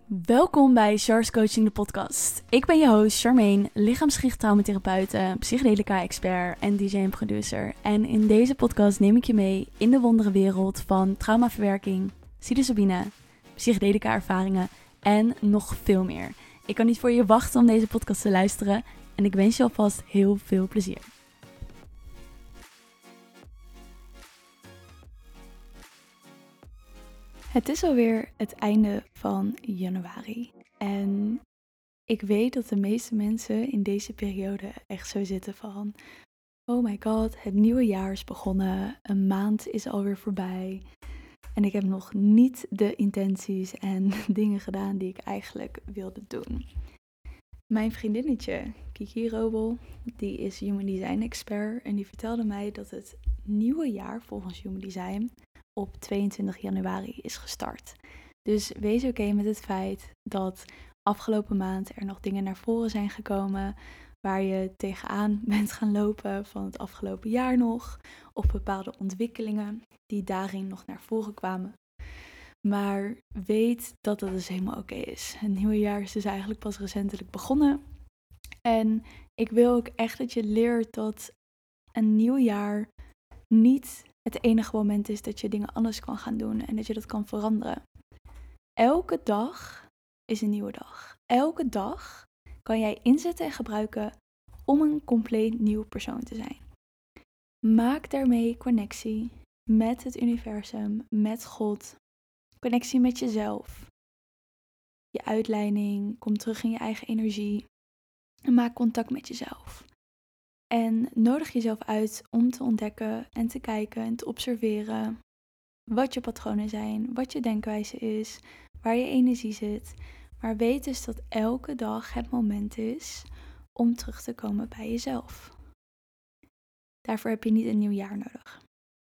Welkom bij Char's Coaching, de podcast. Ik ben je host Charmaine, lichaamsgericht traumatherapeute, psychedelica-expert en DJ en producer. En in deze podcast neem ik je mee in de wonderenwereld van traumaverwerking, psilocybine, psychedelica-ervaringen en nog veel meer. Ik kan niet voor je wachten om deze podcast te luisteren en ik wens je alvast heel veel plezier. Het is alweer het einde van januari en ik weet dat de meeste mensen in deze periode echt zo zitten van: oh my god, het nieuwe jaar is begonnen, een maand is alweer voorbij en ik heb nog niet de intenties en dingen gedaan die ik eigenlijk wilde doen. Mijn vriendinnetje Kiki Robel, die is Human Design expert en die vertelde mij dat het nieuwe jaar volgens Human Design op 22 januari is gestart. Dus wees oké met het feit dat afgelopen maand er nog dingen naar voren zijn gekomen waar je tegenaan bent gaan lopen van het afgelopen jaar nog, of bepaalde ontwikkelingen die daarin nog naar voren kwamen. Maar weet dat dat dus helemaal oké is. Het nieuwe jaar is dus eigenlijk pas recentelijk begonnen. En ik wil ook echt dat je leert dat een nieuw jaar niet het enige moment is dat je dingen anders kan gaan doen en dat je dat kan veranderen. Elke dag is een nieuwe dag. Elke dag kan jij inzetten en gebruiken om een compleet nieuw persoon te zijn. Maak daarmee connectie met het universum, met God, connectie met jezelf. Je uitleiding, kom terug in je eigen energie en maak contact met jezelf. En nodig jezelf uit om te ontdekken en te kijken en te observeren wat je patronen zijn, wat je denkwijze is, waar je energie zit. Maar weet dus dat elke dag het moment is om terug te komen bij jezelf. Daarvoor heb je niet een nieuw jaar nodig.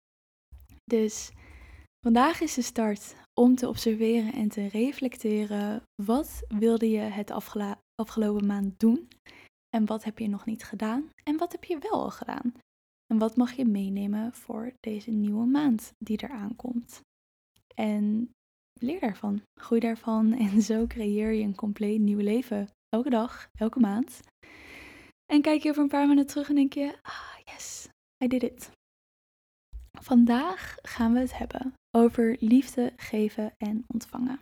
Dus vandaag is de start om te observeren en te reflecteren. Wat wilde je het afgelopen maand doen? En wat heb je nog niet gedaan? En wat heb je wel al gedaan? En wat mag je meenemen voor deze nieuwe maand die eraan komt? En leer daarvan, groei daarvan en zo creëer je een compleet nieuw leven. Elke dag, elke maand. En kijk je over een paar maanden terug en denk je: yes, I did it. Vandaag gaan we het hebben over liefde geven en ontvangen.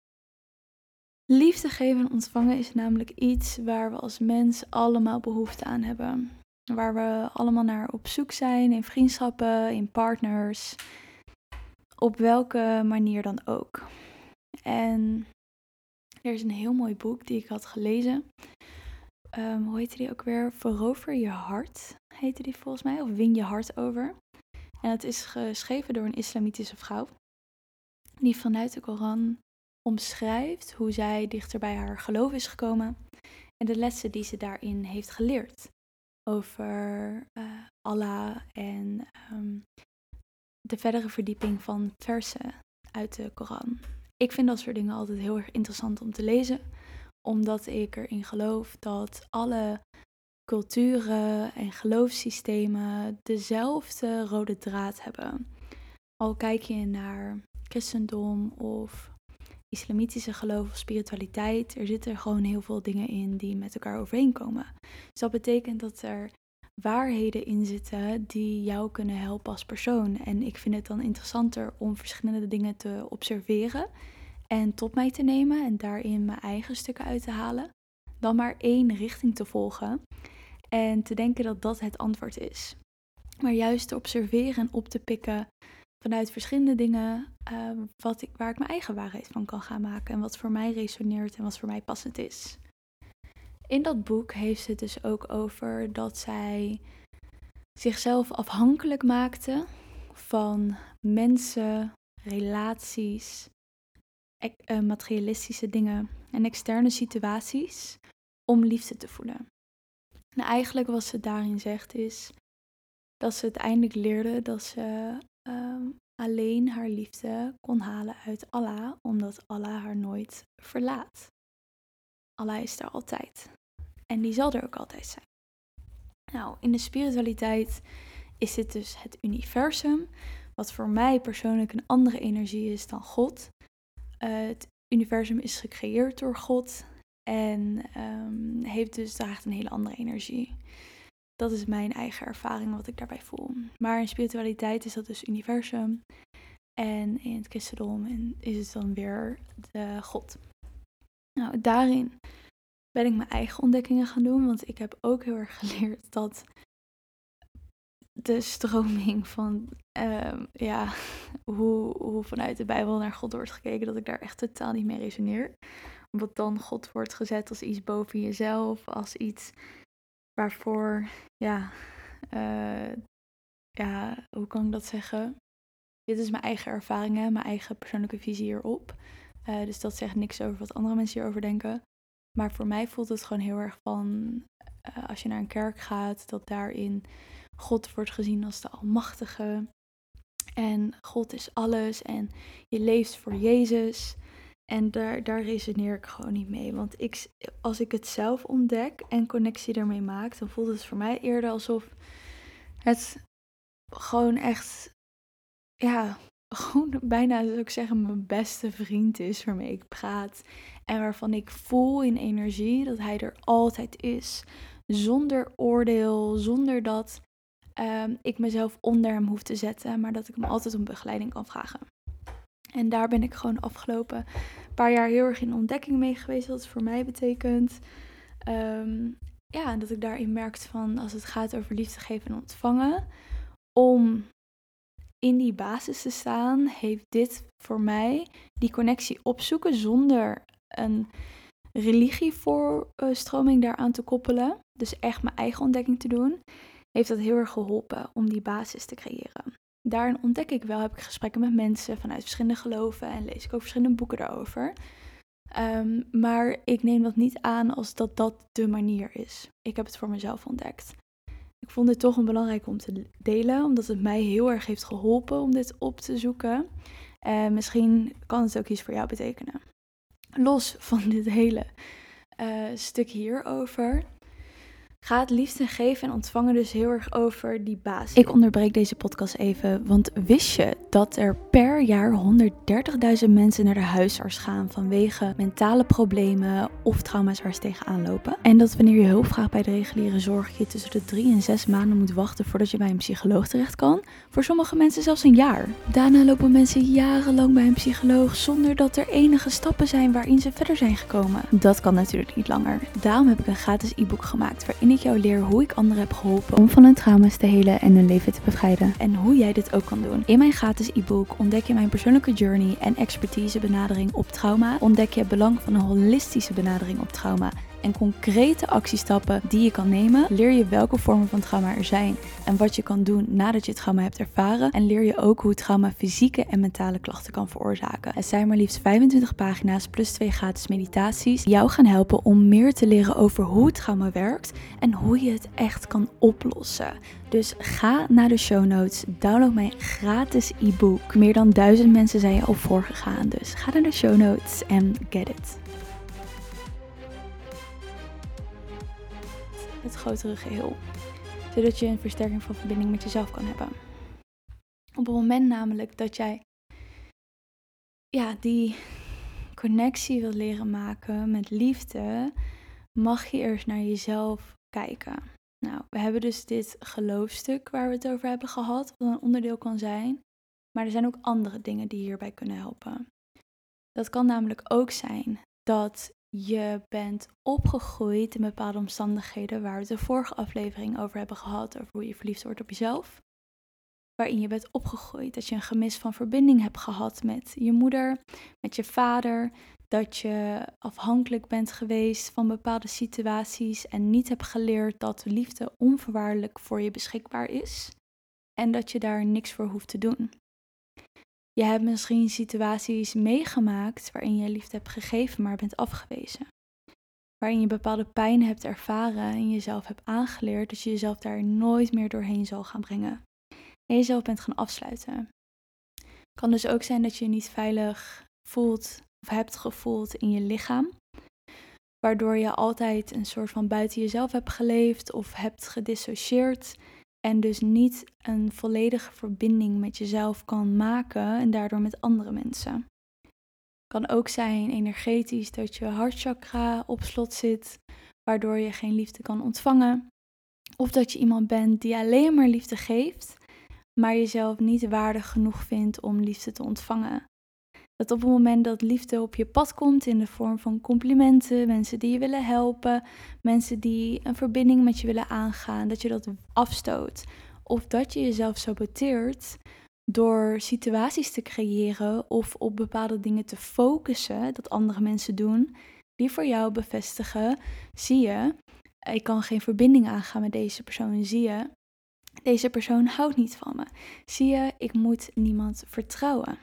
Liefde geven en ontvangen is namelijk iets waar we als mens allemaal behoefte aan hebben. Waar we allemaal naar op zoek zijn, in vriendschappen, in partners. Op welke manier dan ook. En er is een heel mooi boek die ik had gelezen. Hoe heette die ook weer? Verover je hart, heette die volgens mij. Of win je hart over. En het is geschreven door een islamitische vrouw. Die vanuit de Koran omschrijft hoe zij dichter bij haar geloof is gekomen. En de lessen die ze daarin heeft geleerd. Over Allah en de verdere verdieping van versen uit de Koran. Ik vind dat soort dingen altijd heel erg interessant om te lezen. Omdat ik erin geloof dat alle culturen en geloofssystemen dezelfde rode draad hebben. Al kijk je naar christendom of islamitische geloof of spiritualiteit, er zitten gewoon heel veel dingen in die met elkaar overeenkomen. Dus dat betekent dat er waarheden in zitten die jou kunnen helpen als persoon. En ik vind het dan interessanter om verschillende dingen te observeren en tot mij te nemen en daarin mijn eigen stukken uit te halen, dan maar één richting te volgen en te denken dat dat het antwoord is. Maar juist te observeren en op te pikken vanuit verschillende dingen waar ik mijn eigen waarheid van kan gaan maken en wat voor mij resoneert en wat voor mij passend is. In dat boek heeft ze het dus ook over dat zij zichzelf afhankelijk maakte van mensen, relaties, materialistische dingen en externe situaties om liefde te voelen. En eigenlijk wat ze daarin zegt is dat ze uiteindelijk leerde dat ze alleen haar liefde kon halen uit Allah, omdat Allah haar nooit verlaat. Allah is er altijd. En die zal er ook altijd zijn. Nou, in de spiritualiteit is dit dus het universum, wat voor mij persoonlijk een andere energie is dan God. Het universum is gecreëerd door God en draagt een hele andere energie. Dat is mijn eigen ervaring wat ik daarbij voel. Maar in spiritualiteit is dat dus universum. En in het christendom is het dan weer de God. Nou, daarin ben ik mijn eigen ontdekkingen gaan doen. Want ik heb ook heel erg geleerd dat de stroming van hoe vanuit de Bijbel naar God wordt gekeken, dat ik daar echt totaal niet mee resoneer. Omdat dan God wordt gezet als iets boven jezelf, als iets waarvoor, hoe kan ik dat zeggen? Dit is mijn eigen ervaringen, mijn eigen persoonlijke visie hierop. Dus dat zegt niks over wat andere mensen hierover denken. Maar voor mij voelt het gewoon heel erg van, als je naar een kerk gaat, dat daarin God wordt gezien als de Almachtige. En God is alles en je leeft voor Jezus. En daar resoneer ik gewoon niet mee. Want als ik het zelf ontdek en connectie ermee maak, dan voelt het voor mij eerder alsof het gewoon echt, gewoon bijna zou ik zeggen mijn beste vriend is waarmee ik praat. En waarvan ik voel in energie dat hij er altijd is. Zonder oordeel, zonder dat ik mezelf onder hem hoef te zetten, maar dat ik hem altijd om begeleiding kan vragen. En daar ben ik gewoon afgelopen paar jaar heel erg in ontdekking mee geweest, wat het voor mij betekent. En dat ik daarin merkte van, als het gaat over liefde geven en ontvangen, om in die basis te staan, heeft dit voor mij die connectie opzoeken zonder een religievoorstroming daaraan te koppelen. Dus echt mijn eigen ontdekking te doen, heeft dat heel erg geholpen om die basis te creëren. Daarin ontdek ik wel, heb ik gesprekken met mensen vanuit verschillende geloven en lees ik ook verschillende boeken daarover. Maar ik neem dat niet aan als dat de manier is. Ik heb het voor mezelf ontdekt. Ik vond dit toch een belangrijk om te delen, omdat het mij heel erg heeft geholpen om dit op te zoeken. Misschien kan het ook iets voor jou betekenen. Los van dit hele stuk hierover gaat liefde geven en ontvangen dus heel erg over die basis. Ik onderbreek deze podcast even, want wist je dat er per jaar 130.000 mensen naar de huisarts gaan vanwege mentale problemen of trauma's waar ze tegenaan lopen? En dat wanneer je hulp vraagt bij de reguliere zorg, je tussen de 3 en 6 maanden moet wachten voordat je bij een psycholoog terecht kan. Voor sommige mensen zelfs een jaar. Daarna lopen mensen jarenlang bij een psycholoog zonder dat er enige stappen zijn waarin ze verder zijn gekomen. Dat kan natuurlijk niet langer. Daarom heb ik een gratis e-book gemaakt waarin ik jou leer hoe ik anderen heb geholpen om van hun trauma's te helen en hun leven te bevrijden. En hoe jij dit ook kan doen. In mijn gratis e-book ontdek je mijn persoonlijke journey en expertise benadering op trauma. Ontdek je het belang van een holistische benadering op trauma. En concrete actiestappen die je kan nemen. Leer je welke vormen van trauma er zijn en wat je kan doen nadat je trauma hebt ervaren. En leer je ook hoe trauma fysieke en mentale klachten kan veroorzaken. Het zijn maar liefst 25 pagina's plus 2 gratis meditaties die jou gaan helpen om meer te leren over hoe trauma werkt en hoe je het echt kan oplossen. Dus ga naar de show notes, download mijn gratis e-book. Meer dan 1000 mensen zijn je al voorgegaan, dus ga naar de show notes en get it. Het grotere geheel, zodat je een versterking van verbinding met jezelf kan hebben. Op het moment namelijk dat jij die connectie wilt leren maken met liefde, mag je eerst naar jezelf kijken. Nou, we hebben dus dit geloofstuk waar we het over hebben gehad, wat een onderdeel kan zijn, maar er zijn ook andere dingen die hierbij kunnen helpen. Dat kan namelijk ook zijn dat je bent opgegroeid in bepaalde omstandigheden waar we het de vorige aflevering over hebben gehad, over hoe je verliefd wordt op jezelf. Waarin je bent opgegroeid, dat je een gemis van verbinding hebt gehad met je moeder, met je vader. Dat je afhankelijk bent geweest van bepaalde situaties en niet hebt geleerd dat liefde onvoorwaardelijk voor je beschikbaar is. En dat je daar niks voor hoeft te doen. Je hebt misschien situaties meegemaakt waarin je liefde hebt gegeven, maar bent afgewezen. Waarin je bepaalde pijn hebt ervaren en jezelf hebt aangeleerd dat je jezelf daar nooit meer doorheen zal gaan brengen. En jezelf bent gaan afsluiten. Het kan dus ook zijn dat je je niet veilig voelt of hebt gevoeld in je lichaam. Waardoor je altijd een soort van buiten jezelf hebt geleefd of hebt gedissocieerd. En dus niet een volledige verbinding met jezelf kan maken en daardoor met andere mensen. Kan ook zijn energetisch dat je hartchakra op slot zit, waardoor je geen liefde kan ontvangen. Of dat je iemand bent die alleen maar liefde geeft, maar jezelf niet waardig genoeg vindt om liefde te ontvangen. Dat op het moment dat liefde op je pad komt in de vorm van complimenten, mensen die je willen helpen, mensen die een verbinding met je willen aangaan, dat je dat afstoot. Of dat je jezelf saboteert door situaties te creëren of op bepaalde dingen te focussen dat andere mensen doen, die voor jou bevestigen, zie je, ik kan geen verbinding aangaan met deze persoon, zie je, deze persoon houdt niet van me. Zie je, ik moet niemand vertrouwen.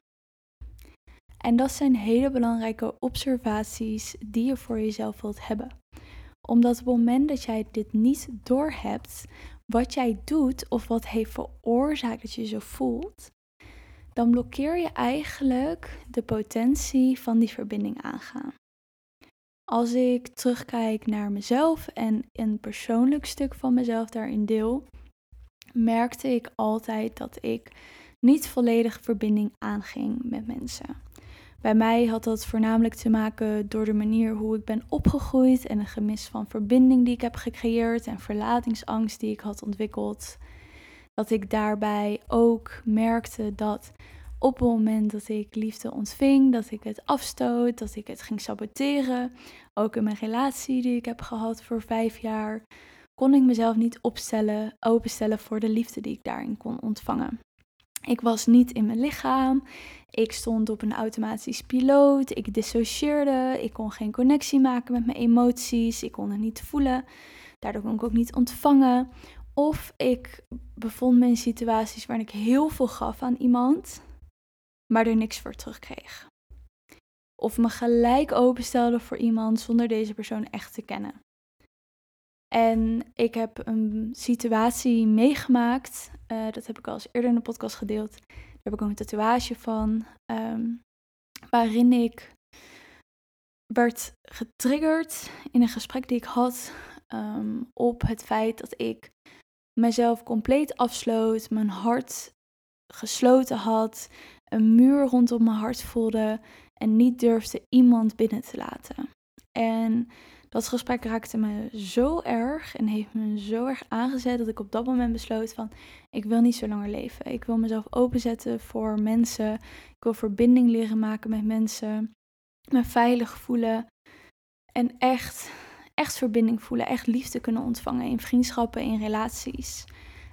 En dat zijn hele belangrijke observaties die je voor jezelf wilt hebben. Omdat op het moment dat jij dit niet doorhebt, wat jij doet of wat heeft veroorzaakt dat je je zo voelt, dan blokkeer je eigenlijk de potentie van die verbinding aangaan. Als ik terugkijk naar mezelf en een persoonlijk stuk van mezelf daarin deel, merkte ik altijd dat ik niet volledig verbinding aanging met mensen. Bij mij had dat voornamelijk te maken door de manier hoe ik ben opgegroeid en een gemis van verbinding die ik heb gecreëerd en verlatingsangst die ik had ontwikkeld. Dat ik daarbij ook merkte dat op het moment dat ik liefde ontving, dat ik het afstoot, dat ik het ging saboteren. Ook in mijn relatie die ik heb gehad voor 5 jaar, kon ik mezelf niet openstellen voor de liefde die ik daarin kon ontvangen. Ik was niet in mijn lichaam, ik stond op een automatisch piloot, ik dissocieerde, ik kon geen connectie maken met mijn emoties, ik kon het niet voelen, daardoor kon ik ook niet ontvangen. Of ik bevond me in situaties waarin ik heel veel gaf aan iemand, maar er niks voor terugkreeg. Of me gelijk openstelde voor iemand zonder deze persoon echt te kennen. En ik heb een situatie meegemaakt, dat heb ik al eens eerder in de podcast gedeeld. Daar heb ik ook een tatoeage van, waarin ik werd getriggerd in een gesprek die ik had op het feit dat ik mezelf compleet afsloot, mijn hart gesloten had, een muur rondom mijn hart voelde en niet durfde iemand binnen te laten. En dat gesprek raakte me zo erg en heeft me zo erg aangezet dat ik op dat moment besloot van, ik wil niet zo langer leven. Ik wil mezelf openzetten voor mensen. Ik wil verbinding leren maken met mensen. Me veilig voelen. En echt verbinding voelen. Echt liefde kunnen ontvangen in vriendschappen, in relaties.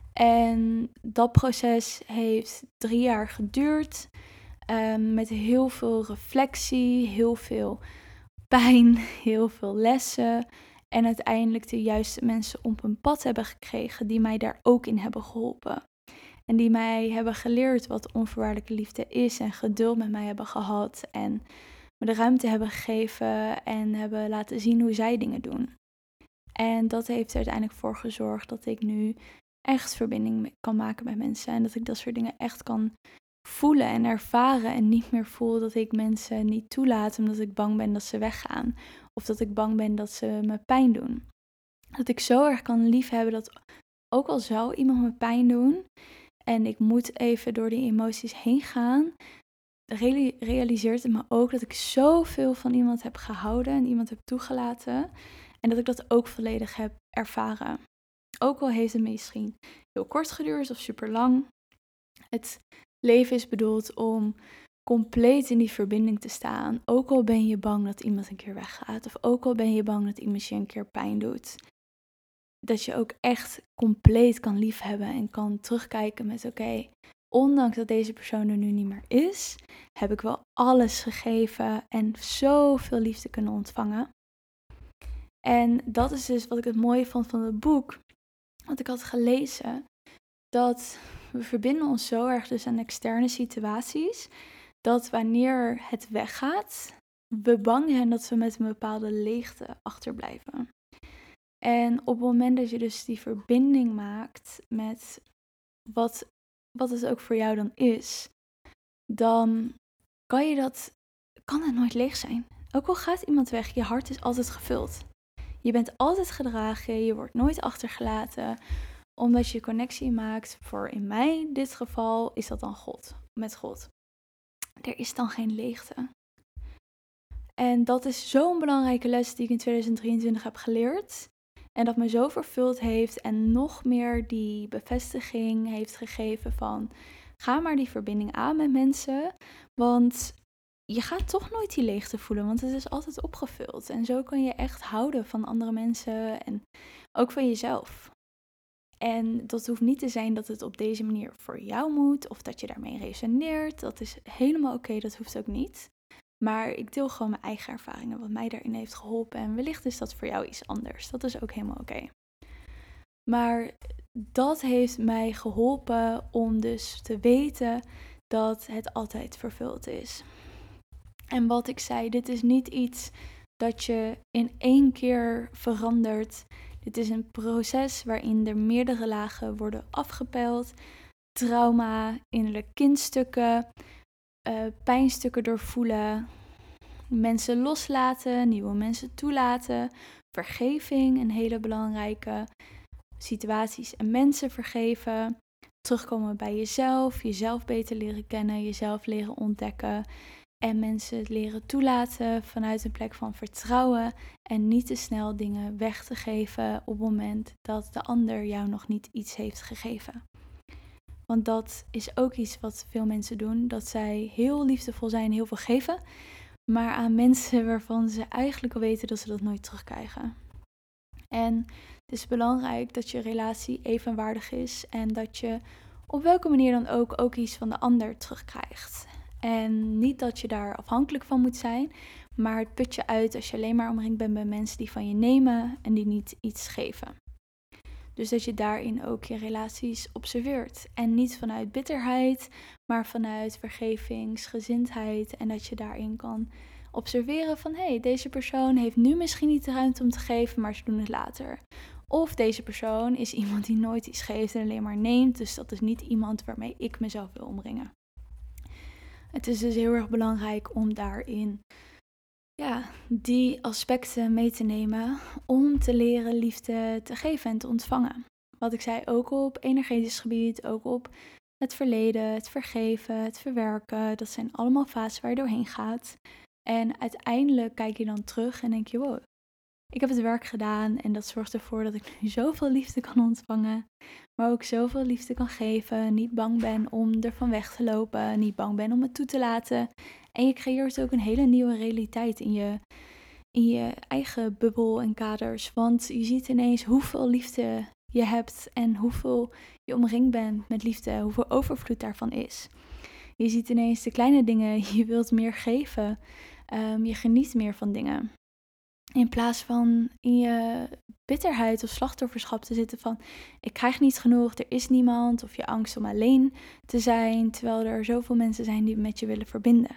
En dat proces heeft 3 jaar geduurd. Met heel veel reflectie, heel veel pijn, heel veel lessen. En uiteindelijk de juiste mensen op een pad hebben gekregen die mij daar ook in hebben geholpen. En die mij hebben geleerd wat onvoorwaardelijke liefde is en geduld met mij hebben gehad. En me de ruimte hebben gegeven en hebben laten zien hoe zij dingen doen. En dat heeft er uiteindelijk voor gezorgd dat ik nu echt verbinding kan maken met mensen. En dat ik dat soort dingen echt kan voelen en ervaren. En niet meer voel dat ik mensen niet toelaat omdat ik bang ben dat ze weggaan. Of dat ik bang ben dat ze me pijn doen. Dat ik zo erg kan liefhebben dat ook al zou iemand me pijn doen en ik moet even door die emoties heen gaan, realiseert het me ook dat ik zoveel van iemand heb gehouden en iemand heb toegelaten. En dat ik dat ook volledig heb ervaren. Ook al heeft het misschien heel kort geduurd of super lang. Het leven is bedoeld om compleet in die verbinding te staan. Ook al ben je bang dat iemand een keer weggaat. Of ook al ben je bang dat iemand je een keer pijn doet. Dat je ook echt compleet kan liefhebben en kan terugkijken met oké, ondanks dat deze persoon er nu niet meer is, heb ik wel alles gegeven en zoveel liefde kunnen ontvangen. En dat is dus wat ik het mooie vond van het boek. Want ik had gelezen dat we verbinden ons zo erg dus aan externe situaties, dat wanneer het weggaat, we bang zijn dat we met een bepaalde leegte achterblijven. En op het moment dat je dus die verbinding maakt met wat het ook voor jou dan is, dan kan het nooit leeg zijn. Ook al gaat iemand weg, je hart is altijd gevuld. Je bent altijd gedragen, je wordt nooit achtergelaten, omdat je connectie maakt, voor in dit geval is dat dan God, met God. Er is dan geen leegte. En dat is zo'n belangrijke les die ik in 2023 heb geleerd. En dat me zo vervuld heeft en nog meer die bevestiging heeft gegeven van ga maar die verbinding aan met mensen. Want je gaat toch nooit die leegte voelen, want het is altijd opgevuld. En zo kan je echt houden van andere mensen en ook van jezelf. En dat hoeft niet te zijn dat het op deze manier voor jou moet of dat je daarmee resoneert. Dat is helemaal oké, dat hoeft ook niet. Maar ik deel gewoon mijn eigen ervaringen, wat mij daarin heeft geholpen. En wellicht is dat voor jou iets anders. Dat is ook helemaal oké. Maar dat heeft mij geholpen om dus te weten dat het altijd vervuld is. En wat ik zei, dit is niet iets dat je in één keer verandert. Dit is een proces waarin er meerdere lagen worden afgepeld. Trauma, innerlijke kindstukken, pijnstukken doorvoelen, mensen loslaten, nieuwe mensen toelaten, vergeving, een hele belangrijke, situaties en mensen vergeven, terugkomen bij jezelf, jezelf beter leren kennen, jezelf leren ontdekken en mensen leren toelaten vanuit een plek van vertrouwen en niet te snel dingen weg te geven op het moment dat de ander jou nog niet iets heeft gegeven. Want dat is ook iets wat veel mensen doen, dat zij heel liefdevol zijn, heel veel geven, maar aan mensen waarvan ze eigenlijk al weten dat ze dat nooit terugkrijgen. En het is belangrijk dat je relatie evenwaardig is en dat je op welke manier dan ook iets van de ander terugkrijgt. En niet dat je daar afhankelijk van moet zijn, maar het put je uit als je alleen maar omringd bent bij mensen die van je nemen en die niet iets geven. Dus dat je daarin ook je relaties observeert. En niet vanuit bitterheid, maar vanuit vergevingsgezindheid. En dat je daarin kan observeren van deze persoon heeft nu misschien niet de ruimte om te geven, maar ze doen het later. Of deze persoon is iemand die nooit iets geeft en alleen maar neemt. Dus dat is niet iemand waarmee ik mezelf wil omringen. Het is dus heel erg belangrijk om daarin die aspecten mee te nemen om te leren liefde te geven en te ontvangen. Wat ik zei, ook op energetisch gebied, ook op het verleden, het vergeven, het verwerken. Dat zijn allemaal fases waar je doorheen gaat. En uiteindelijk kijk je dan terug en denk je, wow, ik heb het werk gedaan en dat zorgt ervoor dat ik nu zoveel liefde kan ontvangen. Maar ook zoveel liefde kan geven. Niet bang ben om ervan weg te lopen. Niet bang ben om het toe te laten. En je creëert ook een hele nieuwe realiteit in je eigen bubbel en kaders. Want je ziet ineens hoeveel liefde je hebt en hoeveel je omringd bent met liefde. Hoeveel overvloed daarvan is. Je ziet ineens de kleine dingen. Je wilt meer geven. Je geniet meer van dingen. In plaats van in je bitterheid of slachtofferschap te zitten van ik krijg niet genoeg, er is niemand, of je angst om alleen te zijn, terwijl er zoveel mensen zijn die met je willen verbinden.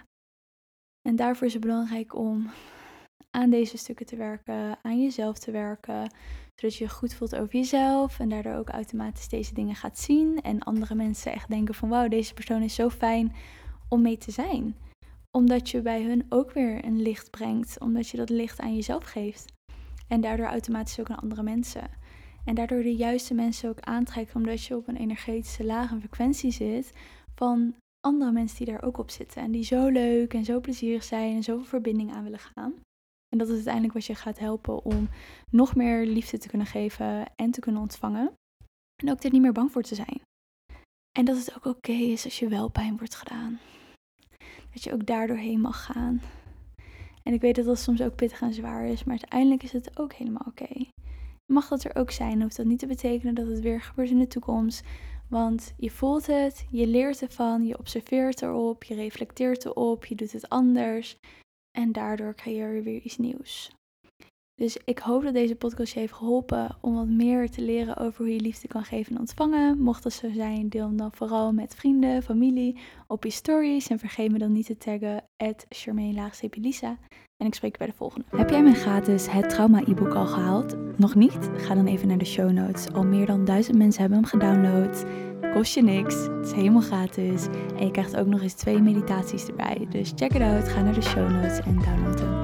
En daarvoor is het belangrijk om aan deze stukken te werken, aan jezelf te werken, zodat je je goed voelt over jezelf en daardoor ook automatisch deze dingen gaat zien en andere mensen echt denken van wauw, deze persoon is zo fijn om mee te zijn. Omdat je bij hun ook weer een licht brengt. Omdat je dat licht aan jezelf geeft. En daardoor automatisch ook aan andere mensen. En daardoor de juiste mensen ook aantrekken. Omdat je op een energetische lage frequentie zit. Van andere mensen die daar ook op zitten. En die zo leuk en zo plezierig zijn. En zoveel verbinding aan willen gaan. En dat is uiteindelijk wat je gaat helpen om nog meer liefde te kunnen geven. En te kunnen ontvangen. En ook er niet meer bang voor te zijn. En dat het ook oké is als je wel pijn wordt gedaan. Dat je ook daardoor heen mag gaan. En ik weet dat dat soms ook pittig en zwaar is. Maar uiteindelijk is het ook helemaal oké. Mag dat er ook zijn. Hoeft dat niet te betekenen dat het weer gebeurt in de toekomst. Want je voelt het. Je leert ervan. Je observeert erop. Je reflecteert erop. Je doet het anders. En daardoor creëer je weer iets nieuws. Dus ik hoop dat deze podcast je heeft geholpen om wat meer te leren over hoe je liefde kan geven en ontvangen. Mocht dat zo zijn, deel hem dan vooral met vrienden, familie, op je stories. En vergeet me dan niet te taggen @Charmaine_Lisa. En ik spreek je bij de volgende. Heb jij mijn gratis Het Trauma e-book al gehaald? Nog niet? Ga dan even naar de show notes. Al meer dan 1000 mensen hebben hem gedownload. Kost je niks. Het is helemaal gratis. En je krijgt ook nog eens 2 meditaties erbij. Dus check it out. Ga naar de show notes en download hem.